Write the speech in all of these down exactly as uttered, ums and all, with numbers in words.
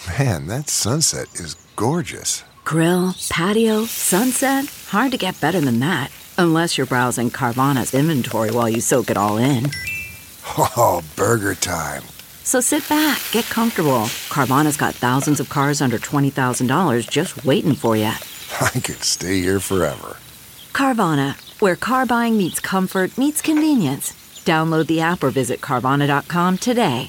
Man, that sunset is gorgeous. Grill, patio, sunset. Hard to get better than that. Unless you're browsing Carvana's inventory while you soak it all in. Oh, burger time. So sit back, get comfortable. Carvana's got thousands of cars under twenty thousand dollars just waiting for you. I could stay here forever. Carvana, where car buying meets comfort, meets convenience. Download the app or visit Carvana dot com today.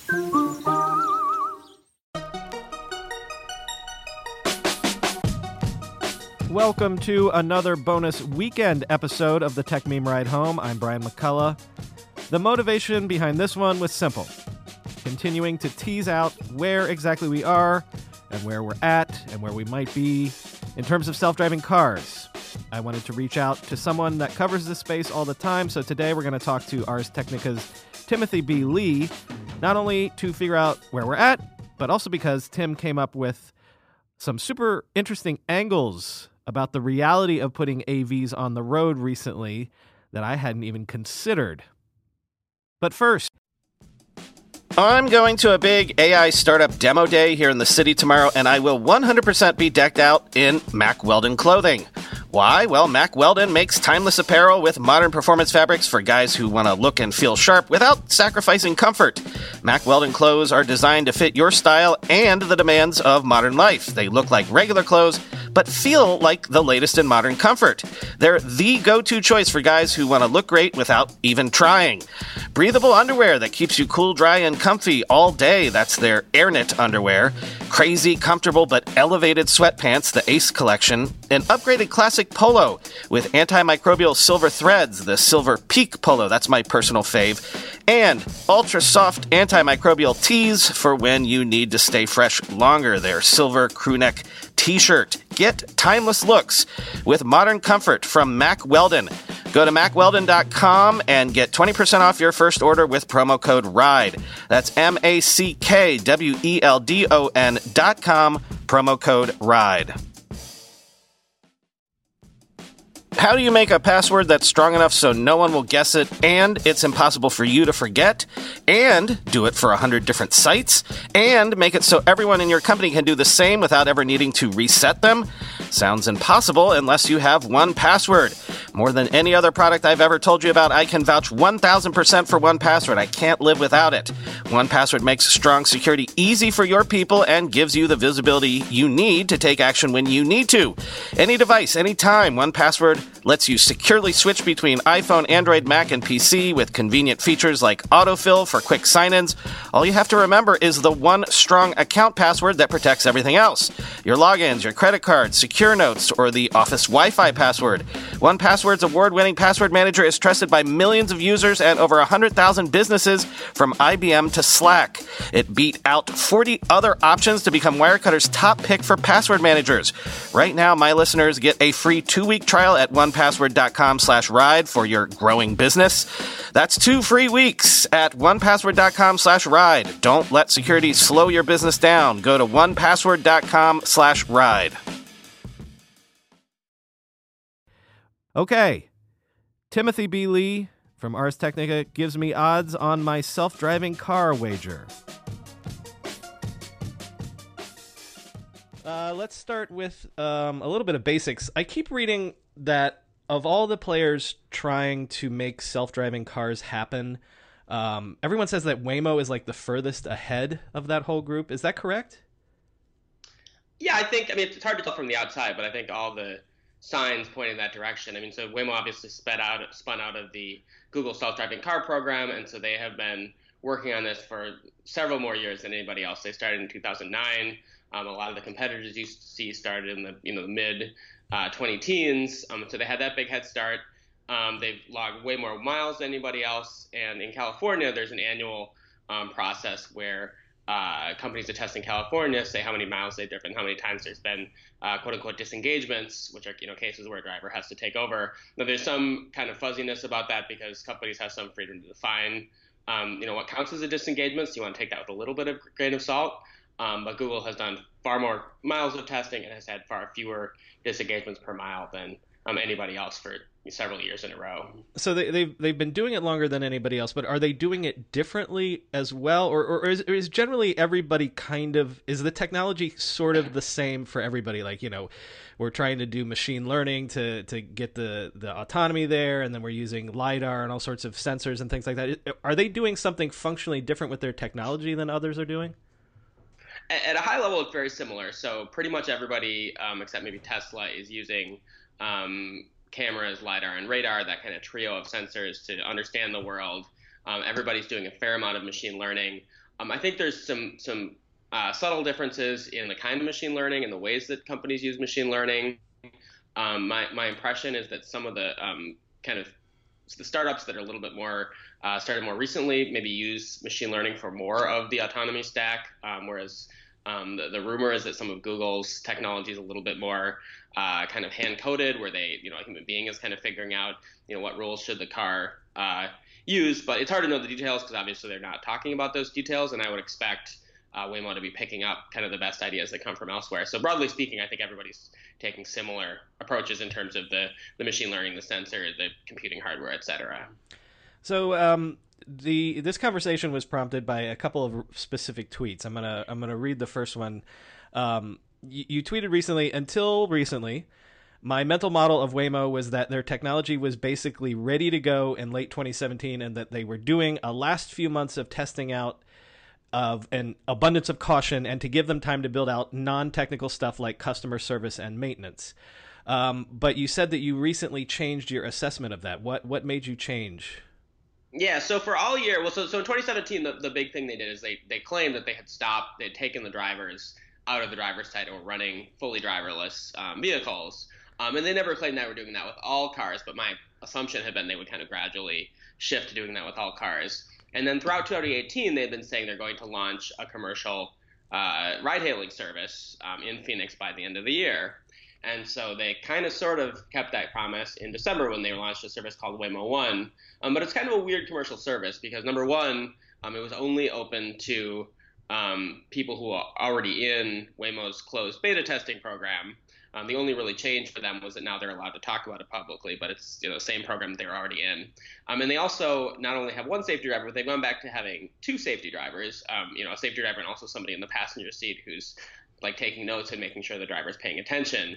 Welcome to another bonus weekend episode of the Tech Meme Ride Home. I'm Brian McCullough. The motivation behind this one was simple. Continuing to tease out where exactly we are and where we're at and where we might be in terms of self-driving cars. I wanted to reach out to someone that covers this space all the time, so today we're going to talk to Ars Technica's Timothy B. Lee, not only to figure out where we're at, but also because Tim came up with some super interesting angles about the reality of putting A Vs on the road recently that I hadn't even considered. But first, I'm going to a big A I startup demo day here in the city tomorrow, and I will one hundred percent be decked out in Mack Weldon clothing. Why? Well, Mack Weldon makes timeless apparel with modern performance fabrics for guys who want to look and feel sharp without sacrificing comfort. Mack Weldon clothes are designed to fit your style and the demands of modern life. They look like regular clothes, but feel like the latest in modern comfort. They're the go-to choice for guys who want to look great without even trying. Breathable underwear that keeps you cool, dry, and comfy all day. That's their AirKnit underwear. Crazy, comfortable, but elevated sweatpants, the Ace collection. An upgraded classic polo with antimicrobial silver threads, the Silver Peak polo. That's my personal fave. And ultra-soft antimicrobial tees for when you need to stay fresh longer. Their silver crewneck t-shirt. Get timeless looks with modern comfort from Mack Weldon. Go to mack weldon dot com and get twenty percent off your first order with promo code RIDE. That's M A C K W E L D O N dot com, promo code RIDE. How do you make a password that's strong enough so no one will guess it, and it's impossible for you to forget, and do it for one hundred different sites, and make it so everyone in your company can do the same without ever needing to reset them? Sounds impossible unless you have one Password. More than any other product I've ever told you about, I can vouch one thousand percent for one Password. I can't live without it. one Password makes strong security easy for your people and gives you the visibility you need to take action when you need to. Any device, anytime, one Password lets you securely switch between iPhone, Android, Mac, and P C with convenient features like autofill for quick sign-ins. All you have to remember is the one strong account password that protects everything else. Your logins, your credit cards, secure notes, or the Office Wi-Fi password. one Password's award-winning password manager is trusted by millions of users and over one hundred thousand businesses from I B M to Slack. It beat out forty other options to become Wirecutter's top pick for password managers. Right now, my listeners get a free two-week trial at one password dot com slash ride for your growing business. That's two free weeks at one password dot com slash ride. Don't let security slow your business down. Go to one password dot com slash ride. Okay. Timothy B. Lee from Ars Technica gives me odds on my self-driving car wager. Uh, let's start with um, a little bit of basics. I keep reading that of all the players trying to make self-driving cars happen, um, everyone says that Waymo is like the furthest ahead of that whole group. Is that correct? Yeah, I think, I mean, it's hard to tell from the outside, but I think all the signs point in that direction. I mean, so Waymo obviously sped out, spun out of the Google self-driving car program, and so they have been working on this for several more years than anybody else. They started in two thousand nine. Um, a lot of the competitors you see started in the you know the mid uh, twenty teens, um, so they had that big head start. Um, they've logged way more miles than anybody else, and in California, there's an annual um, process where uh, companies that test in California say how many miles they've driven, how many times there's been uh, quote-unquote disengagements, which are you know cases where a driver has to take over. Now, there's some kind of fuzziness about that because companies have some freedom to define um, you know what counts as a disengagement, so you want to take that with a little bit of grain of salt. Um, but Google has done far more miles of testing and has had far fewer disengagements per mile than um, anybody else for several years in a row. So they, they've they've been doing it longer than anybody else, but are they doing it differently as well, or or is, or is generally everybody kind of, is the technology sort of the same for everybody? Like, you know, we're trying to do machine learning to to get the the autonomy there, and then we're using LiDAR and all sorts of sensors and things like that. Are they doing something functionally different with their technology than others are doing? At a high level, it's very similar. So pretty much everybody, um, except maybe Tesla, is using um, cameras, LiDAR, and radar, that kind of trio of sensors to understand the world. Um, everybody's doing a fair amount of machine learning. Um, I think there's some some uh, subtle differences in the kind of machine learning and the ways that companies use machine learning. Um, my, my impression is that some of the um, kind of the startups that are a little bit more uh, started more recently maybe use machine learning for more of the autonomy stack, um, whereas um, the, the rumor is that some of Google's technology is a little bit more uh, kind of hand-coded, where they, you know, a human being is kind of figuring out, you know, what rules should the car uh, use. But it's hard to know the details because obviously they're not talking about those details, and I would expect uh, Waymo to be picking up kind of the best ideas that come from elsewhere. So broadly speaking, I think everybody's taking similar approaches in terms of the, the machine learning, the sensor, the computing hardware, et cetera. So um, the this conversation was prompted by a couple of specific tweets. I'm gonna I'm gonna read the first one. Um, you, you tweeted recently, until recently, my mental model of Waymo was that their technology was basically ready to go in late twenty seventeen, and that they were doing a last few months of testing out of an abundance of caution, and to give them time to build out non-technical stuff like customer service and maintenance. Um, but you said that you recently changed your assessment of that. What what made you change? Yeah, so for all year, well, so so in twenty seventeen, the, the big thing they did is they they claimed that they had stopped, they had taken the drivers out of the driver's side and were running fully driverless um, vehicles. Um, and they never claimed that they were doing that with all cars, but my assumption had been they would kind of gradually shift to doing that with all cars. And then throughout twenty eighteen, they've been saying they're going to launch a commercial uh, ride-hailing service um, in Phoenix by the end of the year. And so they kind of sort of kept that promise in December when they launched a service called Waymo One. Um, but it's kind of a weird commercial service because, number one, um, it was only open to um, people who are already in Waymo's closed beta testing program. Um, the only really change for them was that now they're allowed to talk about it publicly, but it's, you know, the same program that they were already in. Um, and they also not only have one safety driver, but they've gone back to having two safety drivers, um, you know, a safety driver and also somebody in the passenger seat who's like taking notes and making sure the driver's paying attention.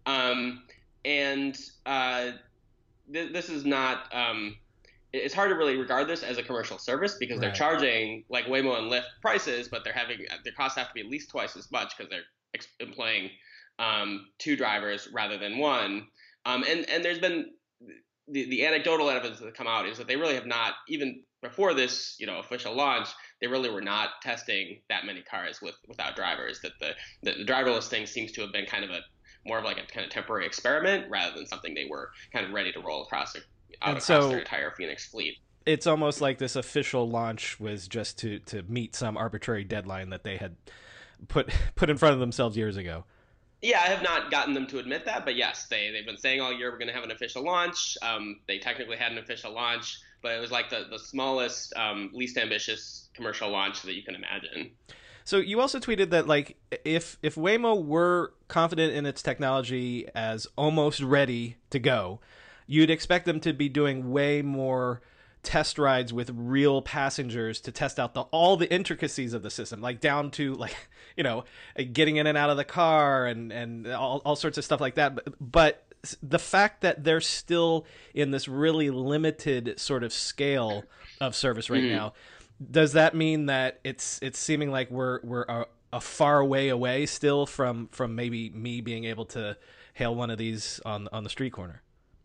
Um, and uh, th- this is not um, – it's hard to really regard this as a commercial service because they're Right. charging like Waymo and Lyft prices, but they're having – their costs have to be at least twice as much because they're ex- employing um, two drivers rather than one. Um, and, and there's been the, – the anecdotal evidence that come out is that they really have not – even before this, you know, official launch, they really were not testing that many cars with without drivers. That the, the, the driverless thing seems to have been kind of a more of like a kind of temporary experiment rather than something they were kind of ready to roll across, out And across so- their entire Phoenix fleet. It's almost like this official launch was just to, to meet some arbitrary deadline that they had put put in front of themselves years ago. Yeah, I have not gotten them to admit that, but yes, they, they've been saying all year we're going to have an official launch. Um, they technically had an official launch, but it was like the, the smallest, um, least ambitious commercial launch that you can imagine. So you also tweeted that, like, if if Waymo were confident in its technology as almost ready to go, you'd expect them to be doing way more test rides with real passengers to test out the all the intricacies of the system, like down to, like, you know, getting in and out of the car and and all, all sorts of stuff like that. But, but the fact that they're still in this really limited sort of scale of service right mm-hmm. now, does that mean that it's it's seeming like we're we're a, a far way away still from from maybe me being able to hail one of these on on the street corner?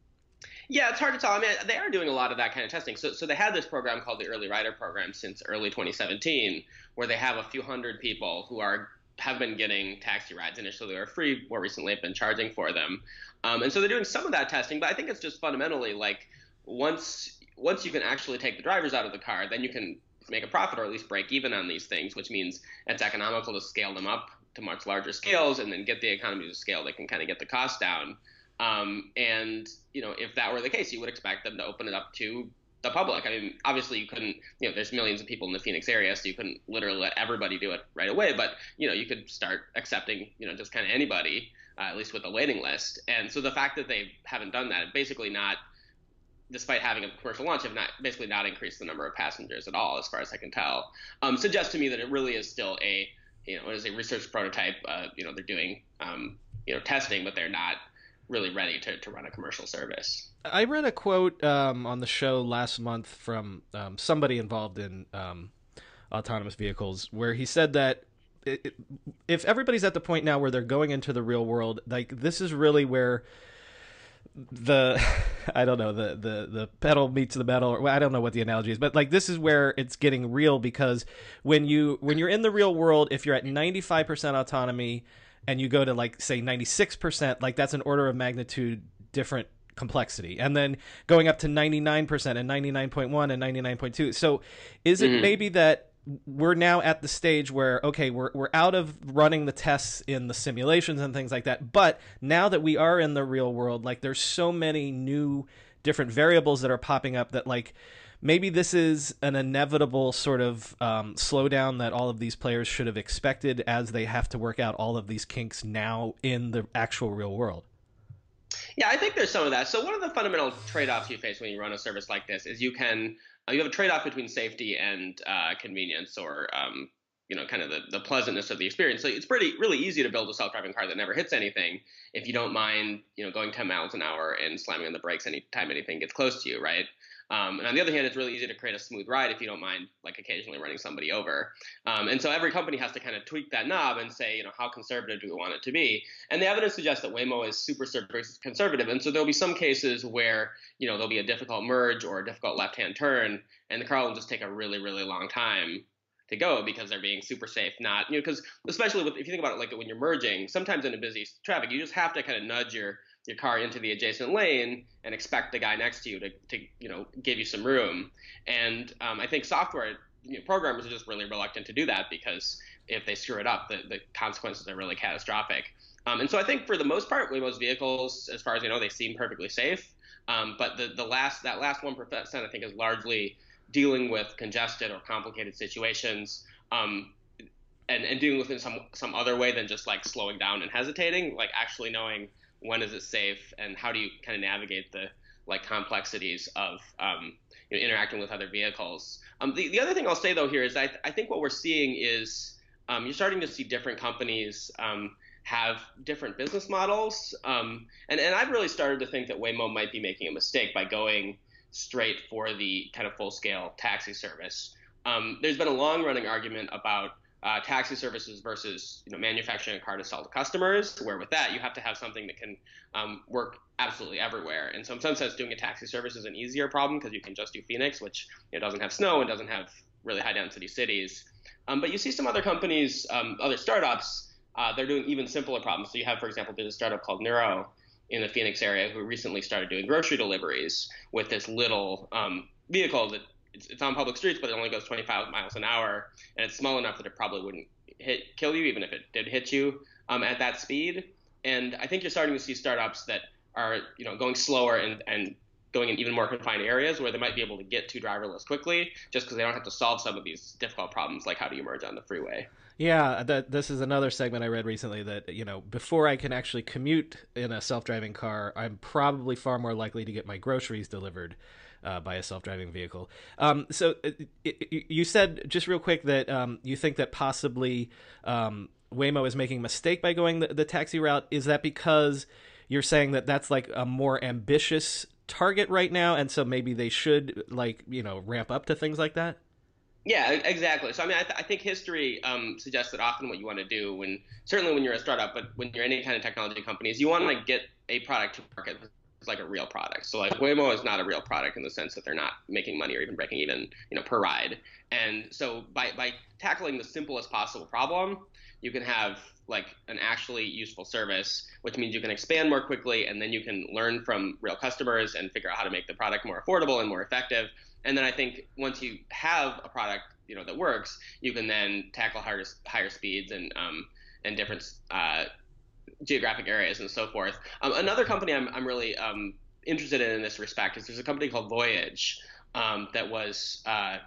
Yeah, it's hard to tell. I mean, they are doing a lot of that kind of testing. So, so they had this program called the Early Rider Program since early twenty seventeen, where they have a few hundred people who are have been getting taxi rides. Initially, they were free. More recently, have been charging for them. Um, and so they're doing some of that testing. But I think it's just fundamentally like once once you can actually take the drivers out of the car, then you can make a profit or at least break even on these things, which means it's economical to scale them up to much larger scales and then get the economies of scale that can kind of get the cost down. Um, and, you know, if that were the case, you would expect them to open it up to the public. I mean, obviously you couldn't, you know, there's millions of people in the Phoenix area, so you couldn't literally let everybody do it right away. But, you know, you could start accepting, you know, just kind of anybody, uh, at least with a waiting list. And so the fact that they haven't done that, basically not, despite having a commercial launch, have not basically not increased the number of passengers at all, as far as I can tell, um, suggests to me that it really is still a, you know, it is a research prototype. Uh, you know, they're doing, um, you know, testing, but they're not really ready to, to run a commercial service. I read a quote um, on the show last month from um, somebody involved in um, autonomous vehicles, where he said that it, it, if everybody's at the point now where they're going into the real world, like this is really where the I don't know the the the pedal meets the metal, or well, I don't know what the analogy is, but like this is where it's getting real, because when you when you're in the real world, if you're at ninety-five percent autonomy and you go to like say ninety-six percent, like that's an order of magnitude different complexity, and then going up to ninety-nine percent and ninety-nine point one and ninety-nine point two. So is it mm-hmm. maybe that we're now at the stage where, okay, we're we're out of running the tests in the simulations and things like that, but now that we are in the real world, like there's so many new different variables that are popping up that like maybe this is an inevitable sort of um, slowdown that all of these players should have expected as they have to work out all of these kinks now in the actual real world. Yeah, I think there's some of that. So one of the fundamental trade-offs you face when you run a service like this is you can uh, you have a trade-off between safety and uh, convenience, or um, you know, kind of the, the pleasantness of the experience. So it's pretty really easy to build a self-driving car that never hits anything if you don't mind, you know, going ten miles an hour and slamming on the brakes anytime anything gets close to you, right? Um, and on the other hand, it's really easy to create a smooth ride if you don't mind, like, occasionally running somebody over. Um, and so every company has to kind of tweak that knob and say, you know, how conservative do we want it to be? And the evidence suggests that Waymo is super, super conservative. And so there'll be some cases where, you know, there'll be a difficult merge or a difficult left-hand turn, and the car will just take a really, really long time to go because they're being super safe. Not, you know, because especially with, if you think about it, like when you're merging, sometimes in a busy traffic, you just have to kind of nudge your your car into the adjacent lane and expect the guy next to you to, to you know, give you some room. And um, I think software, you know, programmers are just really reluctant to do that because if they screw it up, the, the consequences are really catastrophic. Um, and so I think for the most part, Waymo's vehicles, as far as you know, they seem perfectly safe. Um, but the, the last that last one percent, I think, is largely dealing with congested or complicated situations, um, and, and dealing with it in some, some other way than just like slowing down and hesitating, like actually knowing when is it safe and how do you kind of navigate the like complexities of um, you know, interacting with other vehicles. Um, the, the other thing I'll say though here is I, th- I think what we're seeing is um, you're starting to see different companies um, have different business models. Um, and, and I've really started to think that Waymo might be making a mistake by going straight for the kind of full-scale taxi service. Um, there's been a long-running argument about uh, taxi services versus, you know, manufacturing a car to sell to customers, where with that you have to have something that can um, work absolutely everywhere. And so in some sense, doing a taxi service is an easier problem because you can just do Phoenix, which, you know, doesn't have snow and doesn't have really high-density cities. Um, but you see some other companies, um, other startups, uh, they're doing even simpler problems. So you have, for example, there's a startup called Nuro in the Phoenix area who recently started doing grocery deliveries with this little um, vehicle that it's, it's on public streets, but it only goes twenty-five miles an hour, and it's small enough that it probably wouldn't hit kill you even if it did hit you um, at that speed. And I think you're starting to see startups that are, you know, going slower and, and going in even more confined areas where they might be able to get to driverless quickly just because they don't have to solve some of these difficult problems like how do you merge on the freeway. Yeah, that this is another segment I read recently that, you know, before I can actually commute in a self-driving car, I'm probably far more likely to get my groceries delivered uh, by a self-driving vehicle. Um, so it, it, you said just real quick that um, you think that possibly um, Waymo is making a mistake by going the, the taxi route. Is that because you're saying that that's like a more ambitious target right now, and so maybe they should, like, you know, ramp up to things like that? Yeah, exactly. So, I mean, I, th- I think history um, suggests that often what you want to do when, certainly when you're a startup, but when you're any kind of technology company, is you want to like, get a product to market that's like a real product. So, like, Waymo is not a real product in the sense that they're not making money or even breaking even, you know, per ride. And so by, by tackling the simplest possible problem, you can have like an actually useful service, which means you can expand more quickly, and then you can learn from real customers and figure out how to make the product more affordable and more effective. And then I think once you have a product, you know, that works, you can then tackle higher higher speeds and um, and different uh, geographic areas and so forth. Um, another company I'm I'm really um, interested in in this respect is there's a company called Voyage, um, that was uh,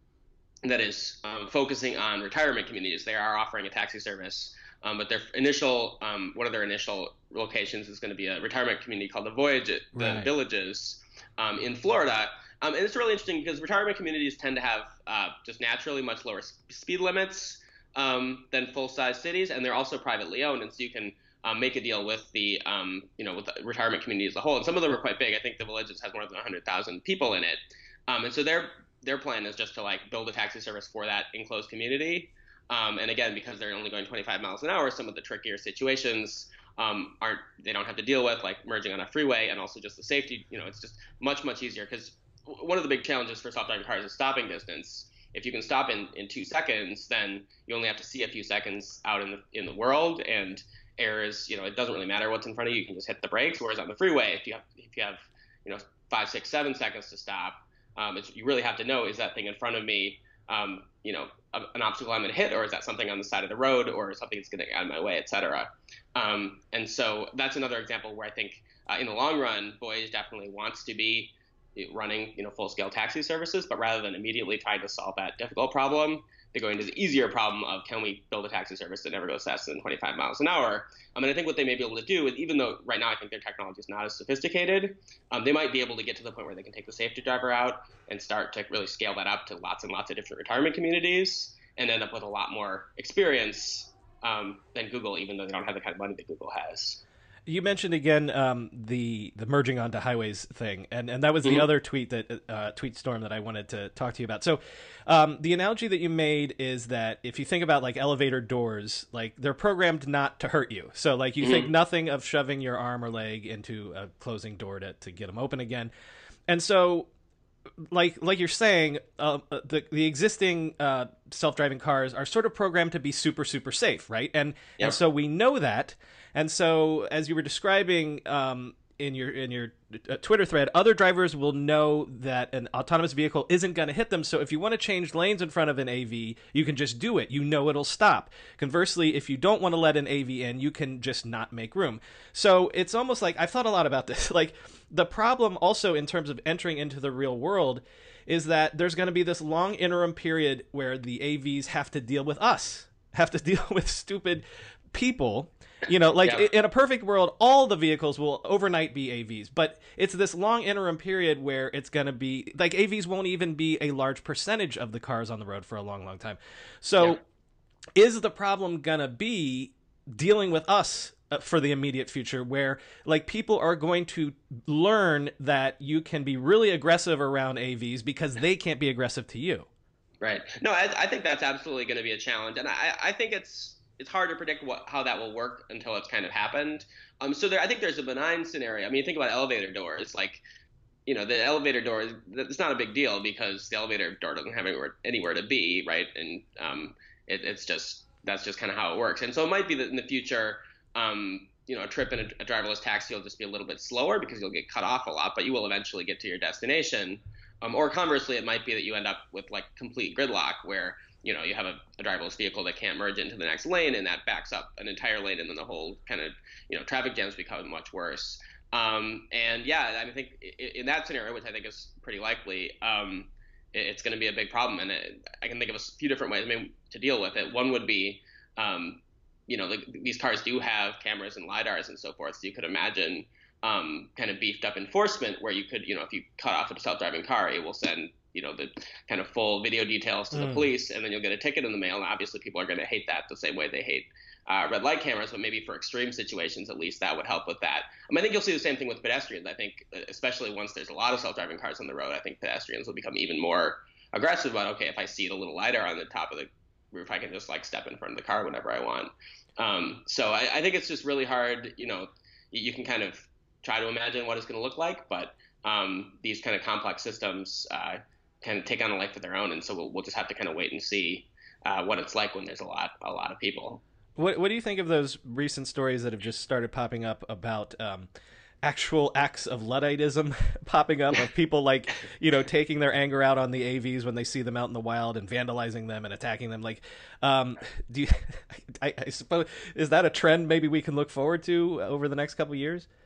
that is um, focusing on retirement communities. They are offering a taxi service, um, but their initial um, one of their initial locations is going to be a retirement community called the Voyage, the Right. Villages, um, in Florida. Um, and it's really interesting because retirement communities tend to have uh, just naturally much lower sp- speed limits um, than full-size cities, and they're also privately owned, and so you can um, make a deal with the um, you know with the retirement community as a whole. And some of them are quite big. I think the Villages has more than one hundred thousand people in it, um, and so their their plan is just to like build a taxi service for that enclosed community. Um, and again, because they're only going twenty-five miles an hour, some of the trickier situations um, aren't they don't have to deal with, like merging on a freeway, and also just the safety. You know, it's just much much easier because one of the big challenges for self-driving cars is stopping distance. If you can stop in, in two seconds, then you only have to see a few seconds out in the in the world, and errors, you know, it doesn't really matter what's in front of you. You can just hit the brakes. Whereas on the freeway, if you have if you have you know five, six, seven seconds to stop, um, it's, you really have to know, is that thing in front of me, um, you know, a, an obstacle I'm going to hit, or is that something on the side of the road, or something that's going to get out of my way, et cetera. Um, and so that's another example where I think uh, in the long run, Voyage definitely wants to be running, you know, full-scale taxi services, but rather than immediately trying to solve that difficult problem, they're going to the easier problem of, can we build a taxi service that never goes faster than twenty-five miles an hour? I mean, I think what they may be able to do is, even though right now I think their technology is not as sophisticated, um, they might be able to get to the point where they can take the safety driver out and start to really scale that up to lots and lots of different retirement communities and end up with a lot more experience um, than Google, even though they don't have the kind of money that Google has. You mentioned again um, the the merging onto highways thing, and, and that was the Mm-hmm. other tweet that uh, tweet storm that I wanted to talk to you about. So, um, the analogy that you made is that if you think about like elevator doors, like they're programmed not to hurt you. So, like you mm-hmm. think nothing of shoving your arm or leg into a closing door to to get them open again, and so. Like like you're saying, uh, the the existing uh, self-driving cars are sort of programmed to be super super safe, right? And yep. and so we know that. And so as you were describing um, in your in your uh, Twitter thread, other drivers will know that an autonomous vehicle isn't going to hit them. So if you want to change lanes in front of an A V, you can just do it. You know it'll stop. Conversely, if you don't want to let an A V in, you can just not make room. So it's almost like, I've thought a lot about this. Like the problem also in terms of entering into the real world is that there's going to be this long interim period where the A Vs have to deal with us, have to deal with stupid people. You know, like yeah. in a perfect world, all the vehicles will overnight be A Vs, but it's this long interim period where it's going to be like A Vs won't even be a large percentage of the cars on the road for a long, long time. So yeah. is the problem going to be dealing with us for the immediate future where like people are going to learn that you can be really aggressive around A Vs because they can't be aggressive to you? Right. No, I, I think that's absolutely going to be a challenge. And I, I think it's, it's hard to predict what how that will work until it's kind of happened. Um, so there, I think there's a benign scenario. I mean, think about elevator doors. Like, you know, the elevator door, it's not a big deal because the elevator door doesn't have anywhere anywhere to be, right? And um, it, it's just that's just kind of how it works. And so it might be that in the future, um, you know, a trip in a, a driverless taxi will just be a little bit slower because you'll get cut off a lot, but you will eventually get to your destination. Um, or conversely, it might be that you end up with like complete gridlock where you know, you have a, a driverless vehicle that can't merge into the next lane, and that backs up an entire lane, and then the whole kind of, you know, traffic jams become much worse. Um, and yeah, I think in that scenario, which I think is pretty likely, um, it, it's going to be a big problem. And it, I can think of a few different ways, I mean, to deal with it. One would be, um, you know, the, these cars do have cameras and LiDARs and so forth, so you could imagine um, kind of beefed up enforcement where you could, you know, if you cut off a self-driving car, it will send you know, the kind of full video details to mm. the police, and then you'll get a ticket in the mail. And obviously people are going to hate that the same way they hate uh, red light cameras, but maybe for extreme situations, at least that would help with that. I mean, I think you'll see the same thing with pedestrians. I think, especially once there's a lot of self-driving cars on the road, I think pedestrians will become even more aggressive about, okay, if I see the little LiDAR on the top of the roof, I can just like step in front of the car whenever I want. Um, so I, I think it's just really hard, you know, you, you can kind of try to imagine what it's going to look like, but um, these kind of complex systems, uh, kind of take on a life of their own, and so we'll, we'll just have to kind of wait and see uh, what it's like when there's a lot a lot of people. What What do you think of those recent stories that have just started popping up about um, actual acts of Ludditism popping up of people like you know taking their anger out on the A Vs when they see them out in the wild and vandalizing them and attacking them? Like, um, do you, I, I suppose is that a trend maybe we can look forward to over the next couple of years?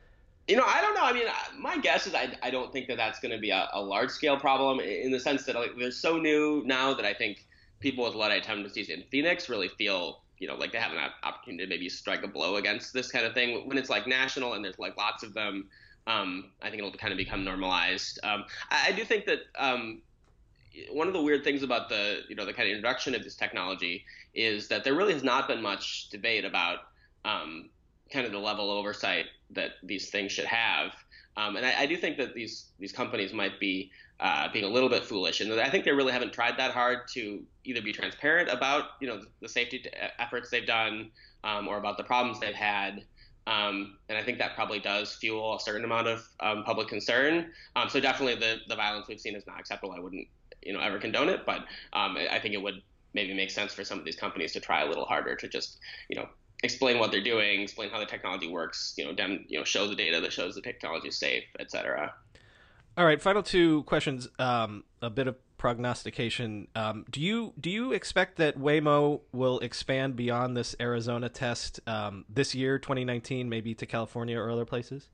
You know, I don't know. I mean, my guess is I, I don't think that that's going to be a, a large scale problem in the sense that like, they're so new now that I think people with Luddite tendencies in Phoenix really feel, you know, like they have an opportunity to maybe strike a blow against this kind of thing. When it's like national and there's like lots of them, um, I think it'll kind of become normalized. Um, I, I do think that um, one of the weird things about the, you know, the kind of introduction of this technology is that there really has not been much debate about um, kind of the level of oversight that these things should have. Um, and I, I do think that these these companies might be uh, being a little bit foolish, and I think they really haven't tried that hard to either be transparent about, you know, the safety efforts they've done um, or about the problems they've had. Um, and I think that probably does fuel a certain amount of um, public concern. Um, so definitely the the violence we've seen is not acceptable. I wouldn't, you know, ever condone it, but um, I think it would maybe make sense for some of these companies to try a little harder to just, you know, explain what they're doing, explain how the technology works, you know, dem, you know, show the data that shows the technology is safe, et cetera. All right, final two questions. Um, a bit of prognostication. Um, do you do you expect that Waymo will expand beyond this Arizona test um, this year, twenty nineteen, maybe to California or other places?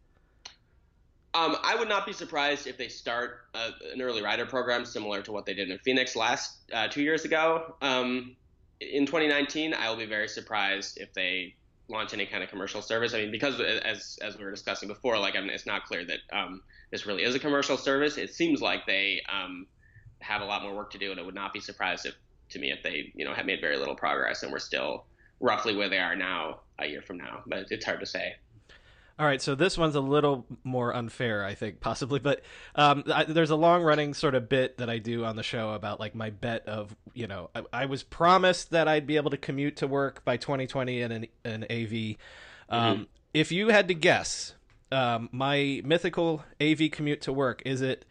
Um, I would not be surprised if they start a, an early rider program similar to what they did in Phoenix last uh, two years ago. Um, in twenty nineteen, I will be very surprised if they launch any kind of commercial service. I mean, because as as we were discussing before, like I mean, it's not clear that um, this really is a commercial service. It seems like they um, have a lot more work to do, and I would not be surprised if, to me, if they, you know, have made very little progress and we're still roughly where they are now a year from now. But it's hard to say. All right, so this one's a little more unfair, I think, possibly, but um, I, there's a long-running sort of bit that I do on the show about like my bet of, you know, I, I was promised that I'd be able to commute to work by twenty twenty in an, an A V. Um, mm-hmm. If you had to guess, um, my mythical A V commute to work, is it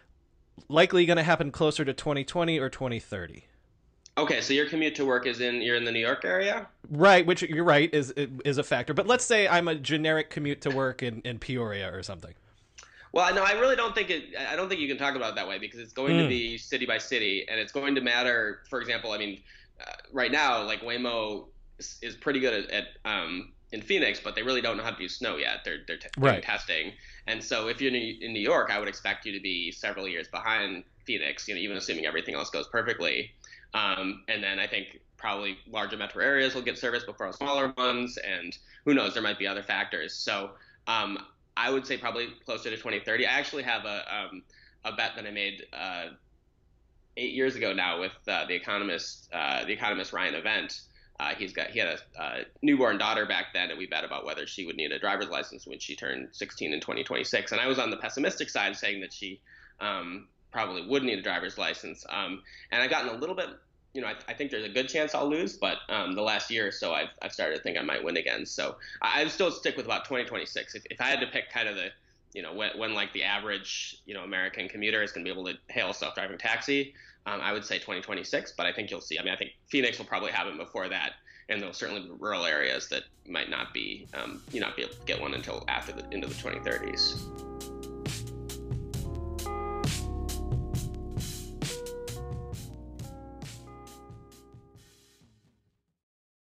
likely going to happen closer to twenty twenty or twenty thirty? Okay, so your commute to work is in you're in the New York area? Right, which you're right is is a factor. But let's say I'm a generic commute to work in, in Peoria or something. Well, no, I really don't think it. I don't think you can talk about it that way because it's going mm. to be city by city, and it's going to matter. For example, I mean, uh, right now, like Waymo is, is pretty good at, at um, in Phoenix, but they really don't know how to do snow yet. They're they're t- right. doing testing, and so if you're in New York, I would expect you to be several years behind Phoenix. You know, even assuming everything else goes perfectly. Um, and then I think probably larger metro areas will get service before smaller ones, and who knows, there might be other factors. So um, I would say probably closer to twenty thirty. I actually have a um, a bet that I made uh, eight years ago now with uh, the economist, uh, the economist Ryan Event. Uh, he's got he had a, a newborn daughter back then, and we bet about whether she would need a driver's license when she turned sixteen in twenty twenty-six. And I was on the pessimistic side, saying that she um, probably would need a driver's license. Um, and I've gotten a little bit, you know, I, I think there's a good chance I'll lose, but um, the last year or so I've, I've started to think I might win again. So I, I still stick with about twenty twenty-six. If, if I had to pick kind of the, you know, when, when like the average, you know, American commuter is going to be able to hail a self-driving taxi, um, I would say twenty twenty-six, but I think you'll see. I mean, I think Phoenix will probably happen before that, and there'll certainly be rural areas that might not be, um, you not be able to get one until after the into the twenty thirties.